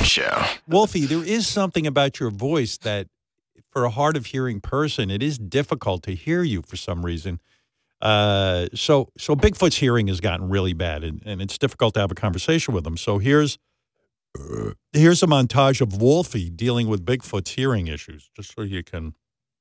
Show. Wolfie, there is something about your voice that, for a hard of hearing person, it is difficult to hear you for some reason. So Bigfoot's hearing has gotten really bad, and it's difficult to have a conversation with him. So here's a montage of Wolfie dealing with Bigfoot's hearing issues, just so you can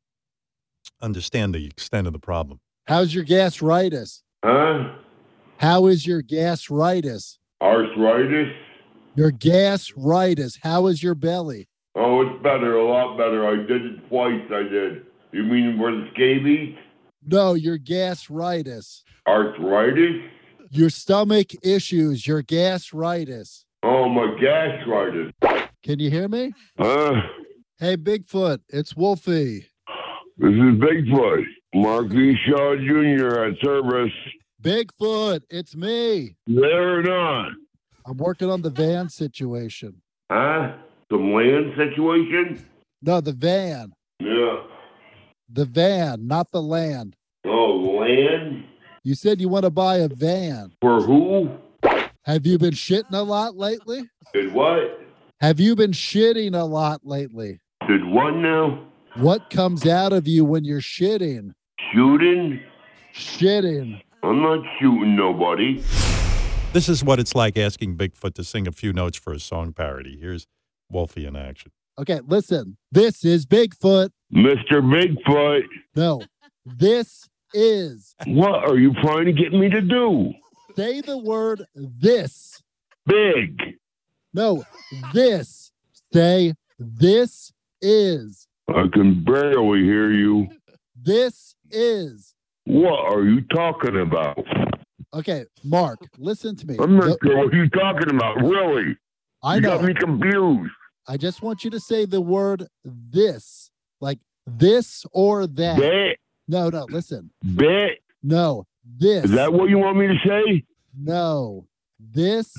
understand the extent of the problem. How's your gastritis? Huh? How is your gastritis? Arthritis? Your gastritis. How is your belly? Oh, it's better, a lot better. I did it twice, I did. You mean where the scabies? No, your gastritis. Arthritis? Your stomach issues. Your gastritis. Oh, my gastritis. Can you hear me? Huh? Hey, Bigfoot, it's Wolfie. This is Bigfoot. Marquis Shaw Jr. at service. Bigfoot, it's me. There or not? I'm working on the van situation. Huh? Some land situation? No, the van. Yeah. The van, not the land. Oh, land? You said you want to buy a van. For who? Have you been shitting a lot lately? Did what? Have you been shitting a lot lately? Did what now? What comes out of you when you're shitting? Shooting? Shitting. I'm not shooting nobody. This is what it's like asking Bigfoot to sing a few notes for a song parody. Here's Wolfie in action. Okay, listen. This is Bigfoot. Mr. Bigfoot. No, this is. What are you trying to get me to do? Say the word this. Big. No, this. Say this is. I can barely hear you. This is. What are you talking about? Okay, Mark, listen to me. I'm not sure what you're talking about, really. I You know. got me confused. I just want you to say the word this. Like this or that. Bet. No, listen. Bet. No, this. Is that what you want me to say? No, this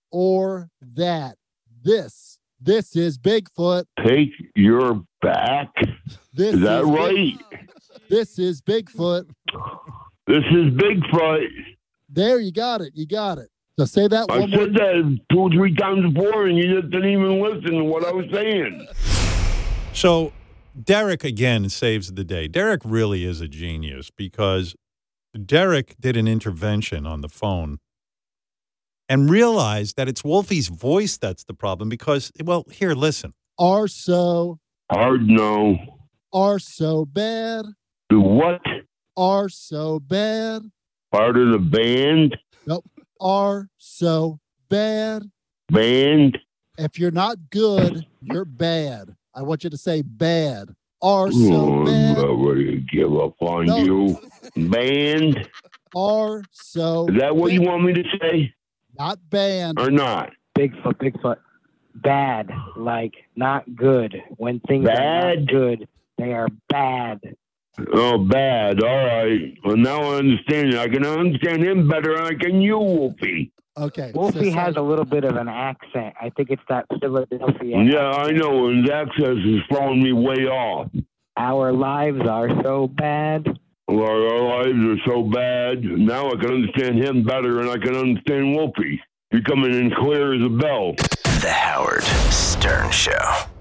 or that. This. This is Bigfoot. Take your back. This Is that right? This is Bigfoot. This is Bigfoot. There, you got it. You got it. So say that I one more said that 2 or 3 times before, and you just didn't even listen to what I was saying. So Derek again saves the day. Derek really is a genius because Derek did an intervention on the phone and realized that it's Wolfie's voice that's the problem because, well, here, listen. Are so Hard no. bad. Do what? Are so bad. Part of the band? Nope. Are so bad. Band? If you're not good, you're bad. I want you to say bad. Are so Oh, I'm bad. not ready to give up on No. you. Band? Are so Is that what bad. you want me to say Not band. or not? Bigfoot. Bad, like not good. When things are Bad? not good, they are bad. Oh, bad. All right. Well, now I understand you. I can understand him better than I can you, Wolfie. Okay. Wolfie so- has a little bit of an accent. I think it's that Philadelphia. Yeah, I know. And his access is throwing me way off. Our lives are so bad. Well, our lives are so bad. Now I can understand him better and I can understand Wolfie. You're coming in clear as a bell. The Howard Stern Show.